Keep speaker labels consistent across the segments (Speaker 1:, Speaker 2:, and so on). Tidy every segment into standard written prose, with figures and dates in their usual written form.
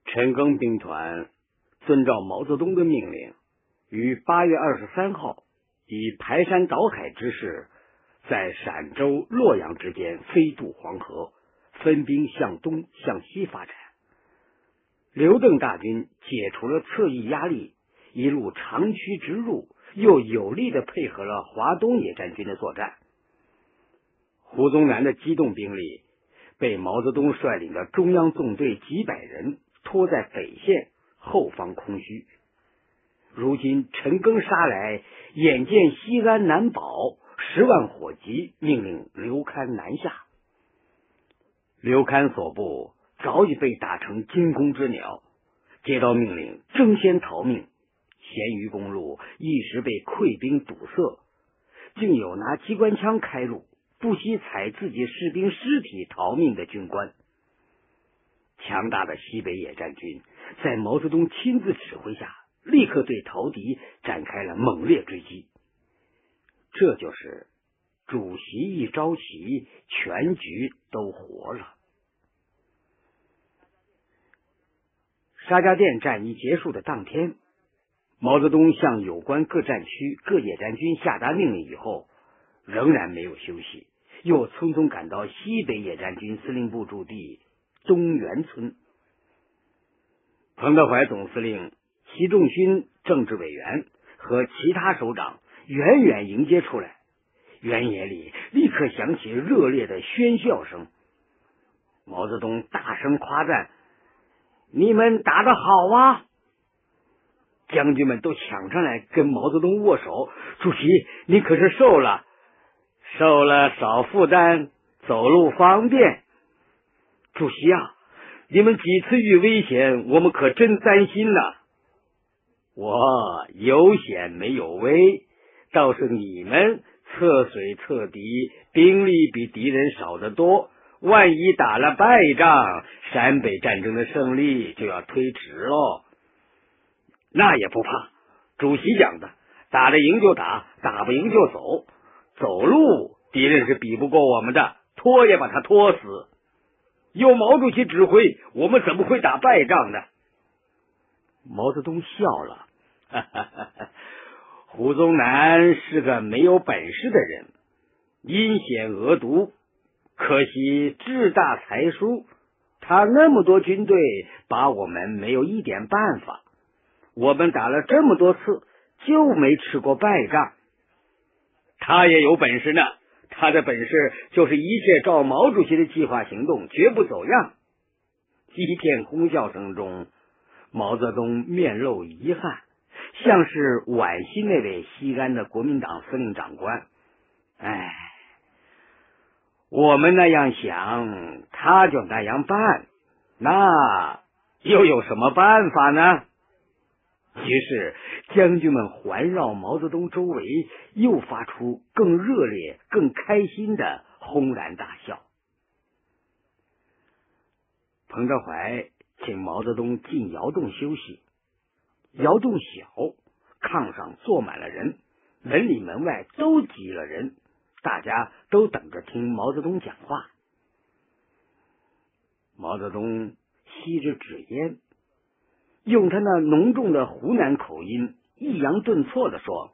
Speaker 1: 陈赓兵团遵照毛泽东的命令，于8月23号以排山倒海之势，在陕州、洛阳之间飞渡黄河，分兵向东向西发展。刘邓大军解除了侧翼压力，一路长驱直入，又有力地配合了华东野战军的作战。胡宗南的机动兵力被毛泽东率领的中央纵队几百人拖在北线，后方空虚。如今陈赓杀来，眼见西安难保，10万火急，命令刘戡南下。刘戡所部早已被打成惊弓之鸟，接到命令争先逃命，咸鱼公路一时被溃兵堵塞，竟有拿机关枪开路，不惜踩自己士兵尸体逃命的军官。强大的西北野战军在毛泽东亲自指挥下，立刻对逃敌展开了猛烈追击。这就是主席一招齐，全局都活了。沙家店战役结束的当天，毛泽东向有关各战区各野战军下达命令以后，仍然没有休息，又匆匆赶到西北野战军司令部驻地东园村。彭德怀总司令、习仲勋政治委员和其他首长远远迎接出来，原野里立刻响起热烈的喧笑声。毛泽东大声夸赞：“你们打得好啊！”将军们都抢上来跟毛泽东握手：“主席，您可是瘦了，瘦了少负担，走路方便。主席啊，你们几次遇危险，我们可真担心呐。我有险没有危，倒是你们侧水侧敌，兵力比敌人少得多，万一打了败仗，陕北战争的胜利就要推迟喽。那也不怕，主席讲的，打得赢就打，打不赢就走，走路敌人是比不过我们的，拖也把他拖死。有毛主席指挥，我们怎么会打败仗呢？”毛泽东笑了，胡宗南是个没有本事的人，阴险恶毒，可惜志大才疏，他那么多军队，把我们没有一点办法。我们打了这么多次，就没吃过败仗。他也有本事呢，他的本事就是一切照毛主席的计划行动，绝不走样。一片哄笑声中，毛泽东面露遗憾，像是惋惜那位西安的国民党司令长官。哎，我们那样想，他就那样办，那又有什么办法呢？于是将军们环绕毛泽东周围，又发出更热烈、更开心的轰然大笑。彭德怀请毛泽东进窑洞休息，窑洞小，炕上坐满了人，门里门外都挤了人，大家都等着听毛泽东讲话。毛泽东吸着纸烟，用他那浓重的湖南口音抑扬顿挫地说：“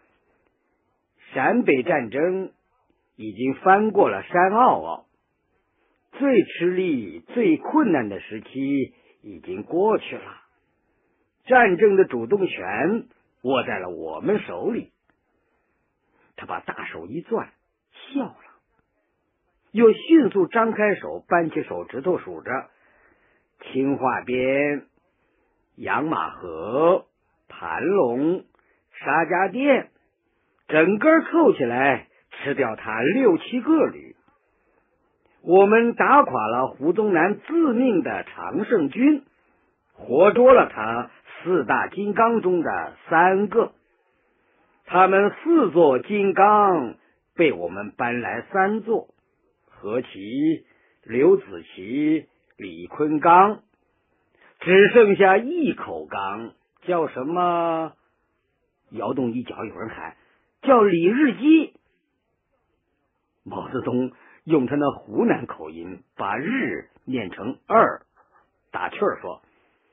Speaker 1: 陕北战争已经翻过了山坳，最吃力、最困难的时期已经过去了，战争的主动权握在了我们手里。”他把大手一攥，笑了，又迅速张开手，扳起手指头数着：清化边、养马河、盘龙、沙家店，整个凑起来吃掉他6、7个旅。我们打垮了胡宗南自命的常胜军，活捉了他4大金刚中的3个。他们4座金刚被我们搬来3座，何其、刘子奇、李坤刚，只剩下1口缸，叫什么？窑洞一角有人喊，叫李日基。毛泽东用他那湖南口音把日念成2，打趣儿说：“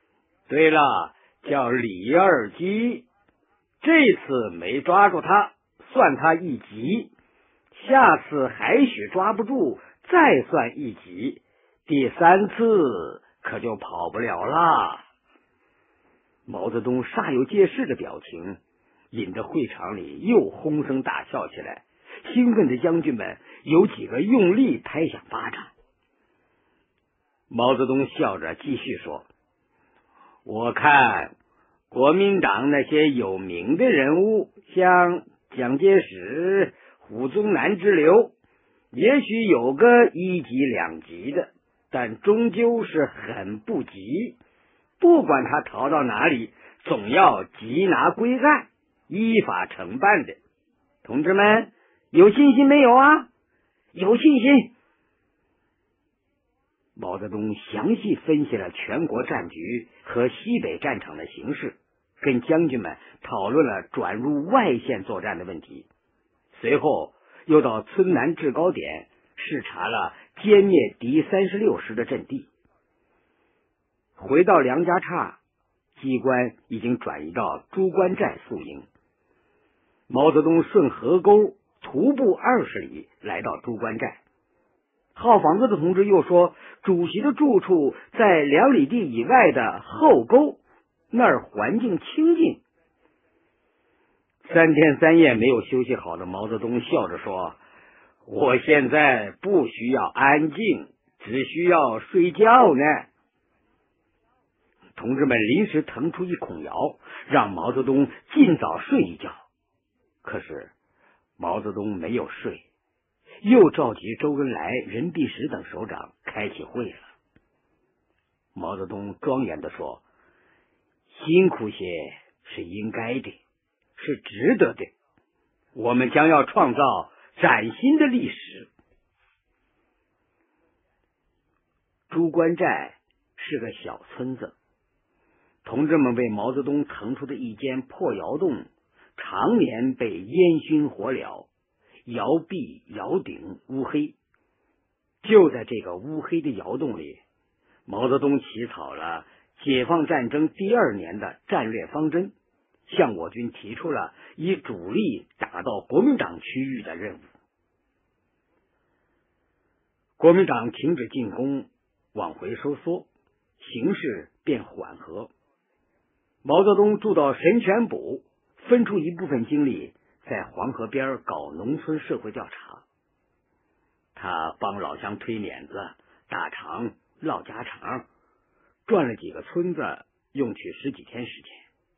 Speaker 1: 对了，叫李二基。这次没抓住他，算他一级。下次还许抓不住，再算一级。第3次可就跑不了啦。毛泽东煞有介事的表情，引得会场里又哄声大笑起来。兴奋的将军们有几个用力拍响巴掌。毛泽东笑着继续说：“我看国民党那些有名的人物，像蒋介石、胡宗南之流，也许有个1级2级的，但终究是很不及。不管他逃到哪里，总要缉拿归案，依法惩办的。同志们，有信心没有啊？有信心。”毛泽东详细分析了全国战局和西北战场的形势，跟将军们讨论了转入外线作战的问题。随后又到村南制高点视察了歼灭敌36师的阵地。回到梁家岔，机关已经转移到朱关寨宿营。毛泽东顺河沟徒步20里来到朱关寨。号房子的同志又说，主席的住处在2里地以外的后沟，那儿环境清静。3天3夜没有休息好的毛泽东笑着说：“我现在不需要安静，只需要睡觉呢。”同志们临时腾出一孔窑，让毛泽东尽早睡一觉。可是毛泽东没有睡，又召集周恩来、任弼时等首长开起会了。毛泽东庄严地说：“辛苦些是应该的，是值得的。我们将要创造崭新的历史。”朱关寨是个小村子，同志们为毛泽东腾出的一间破窑洞，常年被烟熏火燎，窑壁窑顶乌黑。就在这个乌黑的窑洞里，毛泽东起草了解放战争第2年的战略方针，向我军提出了以主力打到国民党区域的任务。国民党停止进攻，往回收缩，形势变缓和。毛泽东住到神泉堡，分出一部分精力在黄河边搞农村社会调查。他帮老乡推碾子、打场、唠家常，转了几个村子，用去10几天时间。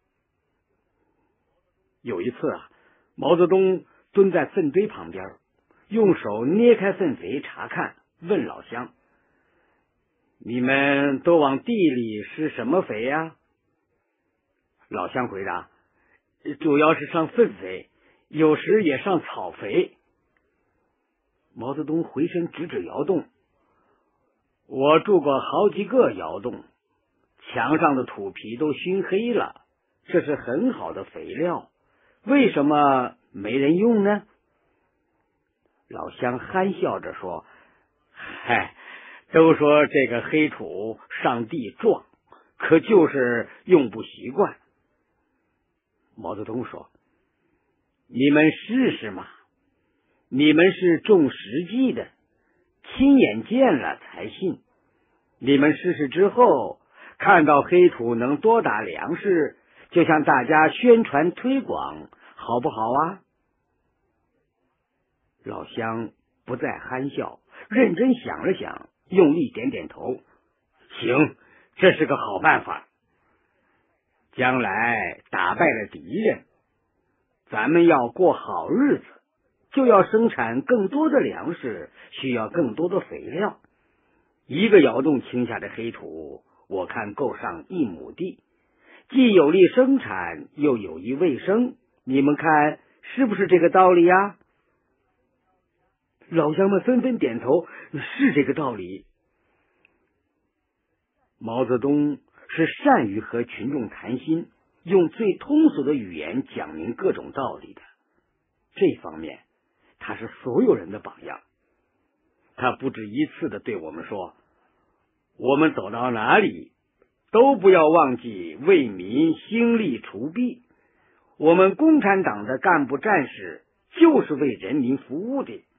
Speaker 1: 有一次毛泽东蹲在粪堆旁边，用手捏开粪肥查看，问老乡：“你们都往地里施什么肥呀？”老乡回答：“主要是上粪肥，有时也上草肥。”毛泽东回身指指窑洞：“我住过好几个窑洞，墙上的土皮都熏黑了，这是很好的肥料，为什么没人用呢？”老乡憨笑着说：“嗨，都说这个黑土上地壮，可就是用不习惯。”毛泽东说：“你们试试嘛，你们是重实际的，亲眼见了才信。你们试试之后，看到黑土能多打粮食，就向大家宣传推广，好不好啊？”老乡不再憨笑，认真想了想，用力点点头：“行，这是个好办法。将来打败了敌人，咱们要过好日子，就要生产更多的粮食，需要更多的肥料。一个窑洞倾下的黑土，我看够上1亩地，既有利生产，又有益卫生，你们看是不是这个道理呀？”老乡们纷纷点头：“是这个道理。”毛泽东是善于和群众谈心，用最通俗的语言讲明各种道理的。这方面他是所有人的榜样。他不止一次的对我们说：“我们走到哪里， 都不要忘记为民兴利除弊。我们共产党的干部战士就是为人民服务的。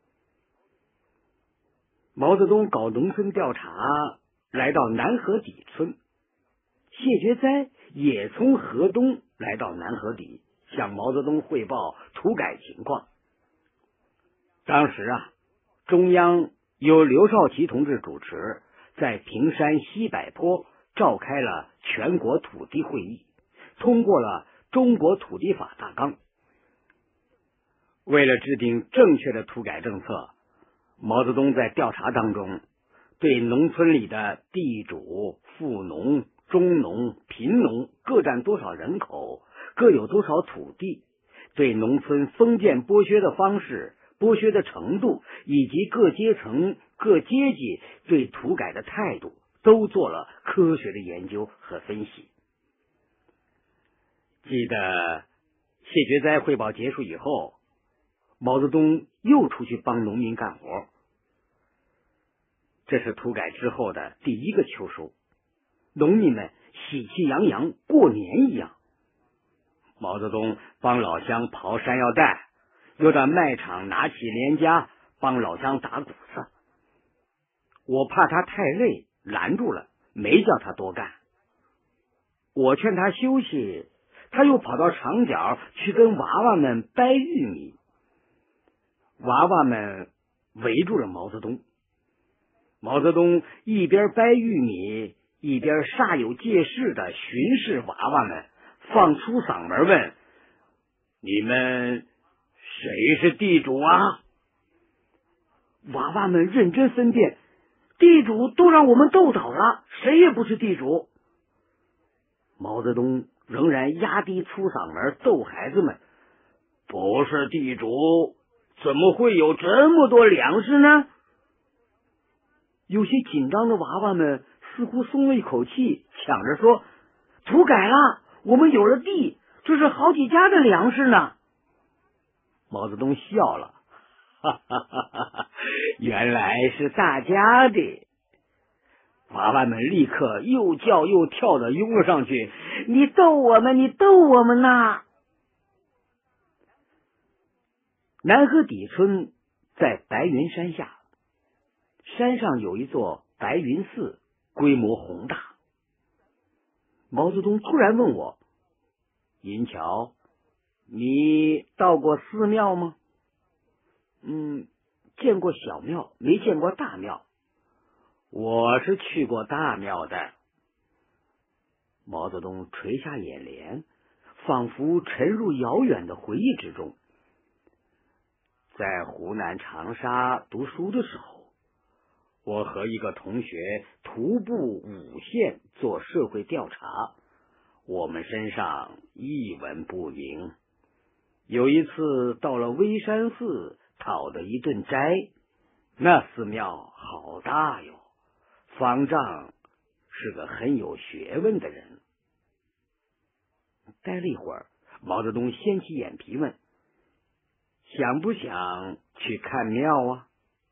Speaker 1: 毛泽东搞农村调查，来到南河底村，谢觉哉也从河东来到南河底，向毛泽东汇报土改情况。当时中央由刘少奇同志主持，在平山西柏坡召开了全国土地会议，通过了中国土地法大纲。为了制定正确的土改政策，毛泽东在调查当中对农村里的地主、富农、中农、贫农各占多少人口，各有多少土地，对农村封建剥削的方式、剥削的程度，以及各阶层、各阶级对土改的态度，都做了科学的研究和分析。记得谢觉哉汇报结束以后，毛泽东又出去帮农民干活。这是土改之后的第一个秋收，农民们喜气洋洋，过年一样。毛泽东帮老乡刨山药蛋，又到卖场拿起镰夹帮老乡打谷子。我怕他太累，拦住了，没叫他多干。我劝他休息，他又跑到墙角去跟娃娃们掰玉米。娃娃们围住了毛泽东，毛泽东一边掰玉米，一边煞有介事的巡视娃娃们，放出嗓门问：你们谁是地主啊？娃娃们认真分辨，地主都让我们斗倒了，谁也不是地主。毛泽东仍然压低粗嗓门逗孩子们：不是地主，怎么会有这么多粮食呢？有些紧张的娃娃们似乎松了一口气，抢着说：土改了，我们有了地，这是好几家的粮食呢。毛泽东笑了，哈哈哈哈，原来是大家的。娃娃们立刻又叫又跳的拥了上去：你逗我们，你逗我们呐！南河底村在白云山下，山上有一座白云寺，规模宏大。毛泽东突然问我：银桥，你到过寺庙吗？见过小庙，没见过大庙。我是去过大庙的。毛泽东垂下眼帘，仿佛沉入遥远的回忆之中。在湖南长沙读书的时候，我和一个同学徒步5县做社会调查，我们身上一文不名。有一次到了微山寺讨的一顿斋，那寺庙好大哟，方丈是个很有学问的人。待了一会儿，毛泽东掀起眼皮问：想不想去看庙啊？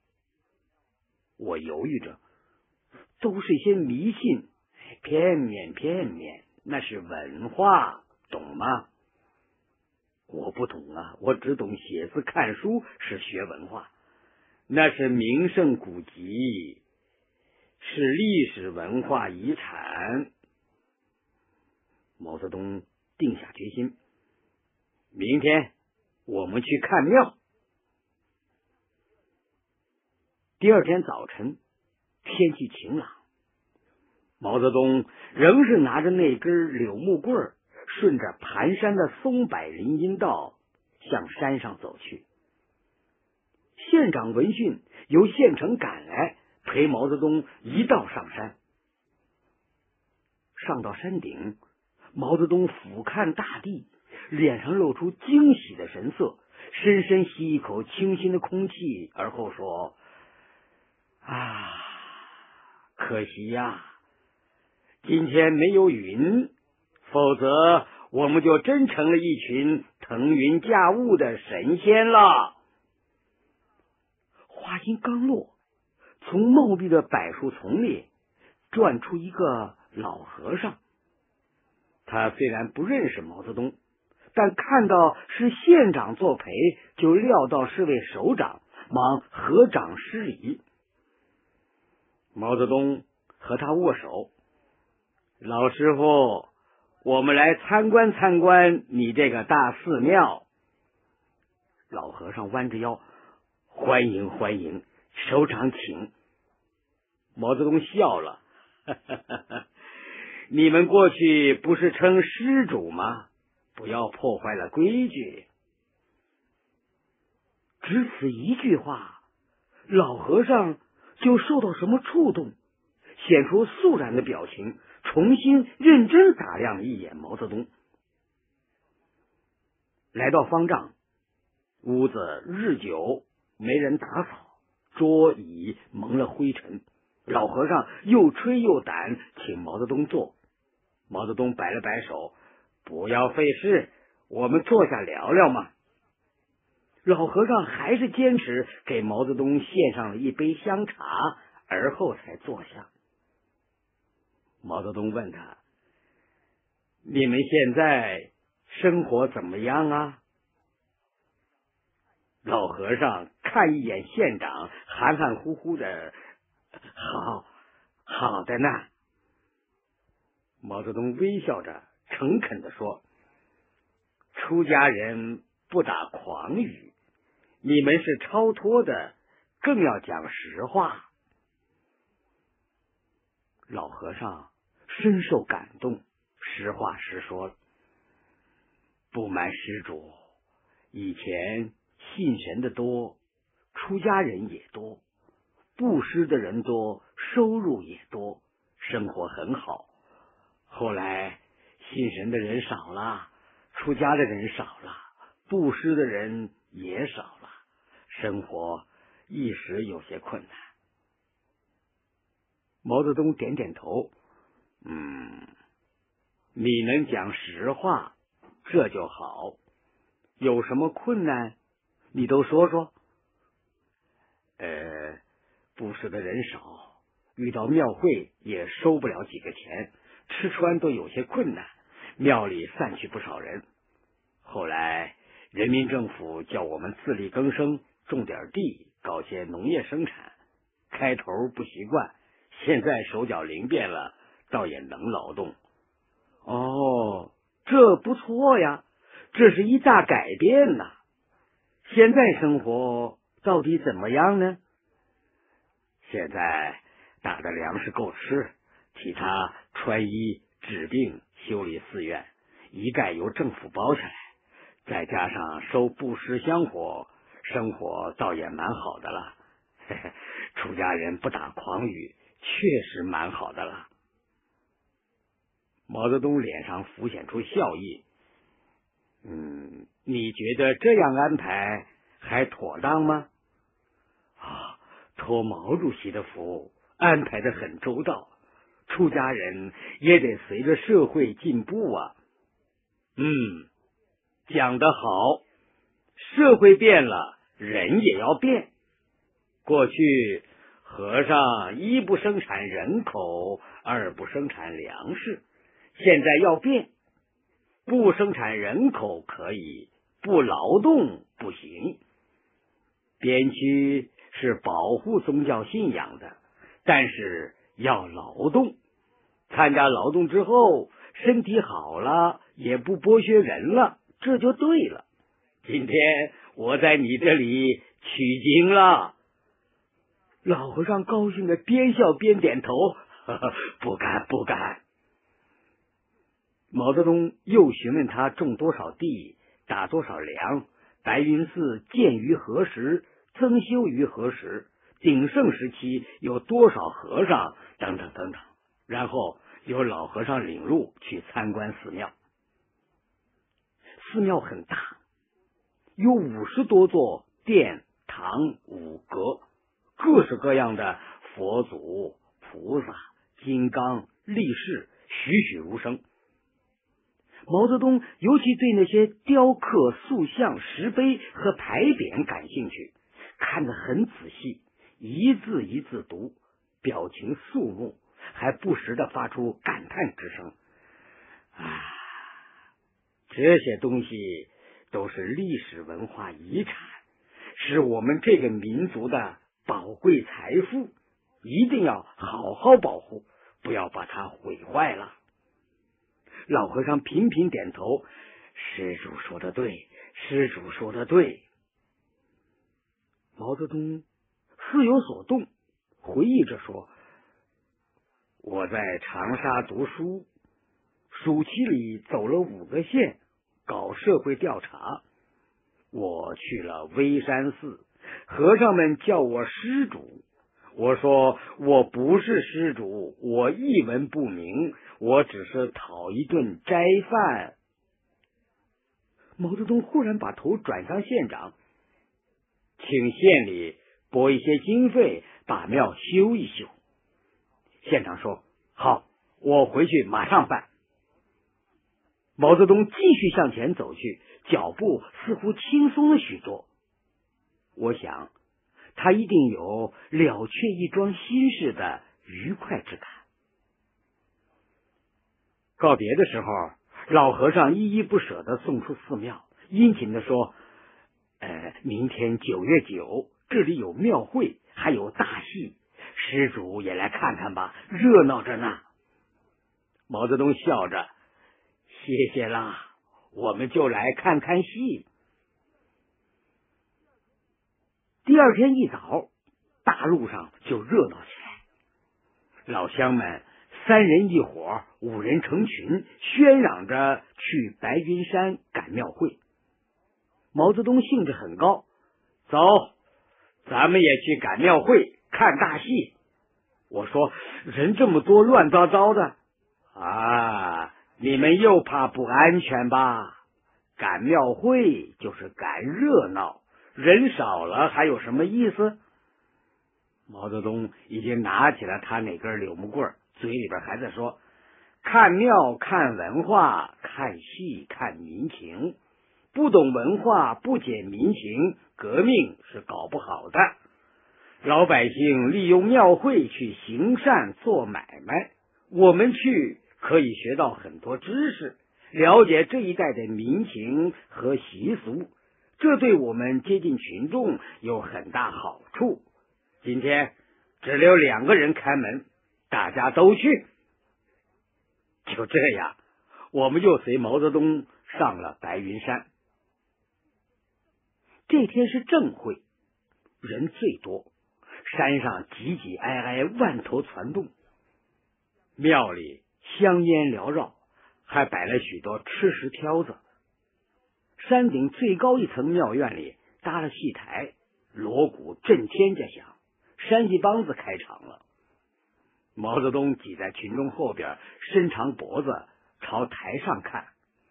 Speaker 1: 我犹豫着，都是一些迷信，片面，那是文化，懂吗？我不懂啊，我只懂写字看书是学文化，那是名胜古迹，是历史文化遗产。毛泽东定下决心，明天我们去看庙。第二天早晨，天气晴朗，毛泽东仍是拿着那根柳木棍，顺着盘山的松柏林荫道向山上走去。县长闻讯由县城赶来，陪毛泽东一道上山。上到山顶，毛泽东俯瞰大地，脸上露出惊喜的神色，深深吸一口清新的空气，而后说：可惜呀，今天没有云，否则我们就真成了一群腾云驾雾的神仙了。话音刚落，从茂密的柏树丛里转出一个老和尚。他虽然不认识毛泽东，但看到是县长作陪，就料到是位首长，忙合掌施礼。毛泽东和他握手：“老师傅，我们来参观参观你这个大寺庙。”老和尚弯着腰：“欢迎欢迎，首长请。”毛泽东笑了：“你们过去不是称施主吗？不要破坏了规矩。”只此一句话，老和尚就受到什么触动，显出肃然的表情，重新认真打量了一眼毛泽东。来到方丈，屋子日久没人打扫，桌椅蒙了灰尘。老和尚又吹又掸，请毛泽东坐。毛泽东摆了摆手：“不要费事，我们坐下聊聊嘛。”老和尚还是坚持给毛泽东献上了一杯香茶，而后才坐下。毛泽东问他：“你们现在生活怎么样啊？”老和尚看一眼县长，含含糊糊的：“好的呢。”毛泽东微笑着诚恳地说：“出家人不打诳语，你们是超脱的，更要讲实话。”老和尚深受感动，实话实说了：“不瞒施主，以前信神的多，出家人也多，布施的人多，收入也多，生活很好。后来信神的人少了，出家的人少了，布施的人也少了，生活一时有些困难。”毛泽东点点头：“你能讲实话，这就好。有什么困难，你都说说。”布施的人少，遇到庙会也收不了几个钱，吃穿都有些困难，庙里散去不少人。后来人民政府叫我们自力更生，种点地，搞些农业生产。开头不习惯，现在手脚灵便了，倒也能劳动。哦，这不错呀，这是一大改变呐。现在生活到底怎么样呢？现在打的粮食够吃，替他穿衣治病修理寺院，一概由政府包下来，再加上收布施香火，生活倒也蛮好的了。出家人不打诳语，确实蛮好的了。毛泽东脸上浮现出笑意：“你觉得这样安排还妥当吗？”“托毛主席的福，安排得很周到，出家人也得随着社会进步啊。”“讲得好，社会变了，人也要变。过去和尚一不生产人口，二不生产粮食，现在要变，不生产人口可以，不劳动不行。边区是保护宗教信仰的，但是要劳动，参加劳动之后，身体好了，也不剥削人了，这就对了。今天我在你这里取经了。”老和尚高兴的边笑边点头：“不敢不敢。”毛泽东又询问他种多少地，打多少粮，白云寺建于何时，增修于何时，鼎盛时期有多少和尚，等等等等，然后由老和尚领路去参观寺庙。寺庙很大，有50多座殿堂五阁，各式各样的佛祖、菩萨、金刚、力士栩栩如生。毛泽东尤其对那些雕刻、塑像、石碑和牌匾感兴趣，看得很仔细，一字一字读，表情肃穆， 还不时的发出感叹之声。啊，这些东西都是历史文化遗产，是我们这个民族的宝贵财富，一定要好好保护，不要把它毁坏了。老和尚频频点头，施主说的对，施主说的对。毛泽东似有所动，回忆着说，我在长沙读书，暑期里走了5个县搞社会调查，我去了微山寺，和尚们叫我施主，我说我不是施主，我一文不名，我只是讨一顿斋饭。毛泽东忽然把头转向县长，请县里拨一些经费，把庙修一修。县长说，好，我回去马上办。毛泽东继续向前走去，脚步似乎轻松了许多。我想他一定有了却一桩心事的愉快之感。告别的时候，老和尚依依不舍地送出寺庙，殷勤地说，明天9月9这里有庙会，还有大戏，施主也来看看吧，热闹着呢。毛泽东笑着，谢谢啦，我们就来看看戏。第二天一早，大路上就热闹起来，老乡们3人一伙，5人成群，喧嚷着去白云山赶庙会。毛泽东兴致很高，走，咱们也去赶庙会看大戏。我说，人这么多，乱糟糟的啊，你们又怕不安全吧？赶庙会就是赶热闹，人少了还有什么意思？毛泽东已经拿起了他那根柳木棍，嘴里边还在说，看庙看文化，看戏看民情，不懂文化不解民情，革命是搞不好的。老百姓利用庙会去行善做买卖，我们去可以学到很多知识，了解这一代的民情和习俗，这对我们接近群众有很大好处。今天只留2个人开门，大家都去。就这样，我们又随毛泽东上了白云山。这天是正会，人最多，山上挤挤挨挨，万头攒动。庙里香烟缭绕，还摆了许多吃食挑子。山顶最高一层庙院里搭了戏台，锣鼓震天家响，山戏梆子开场了。毛泽东挤在群众后边，伸长脖子朝台上看。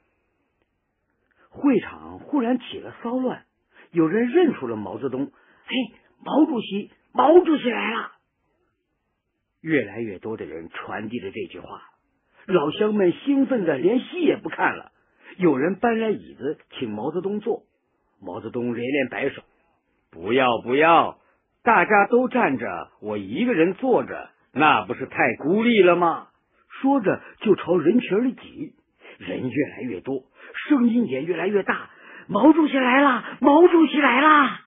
Speaker 1: 会场忽然起了骚乱，有人认出了毛泽东，嘿，毛主席，毛主席来了！越来越多的人传递着这句话，老乡们兴奋的连戏也不看了。有人搬来椅子请毛泽东坐，毛泽东连连摆手，不要不要，大家都站着，我一个人坐着，那不是太孤立了吗？说着就朝人群里挤，人越来越多，声音也越来越大，毛主席来了，毛主席来了！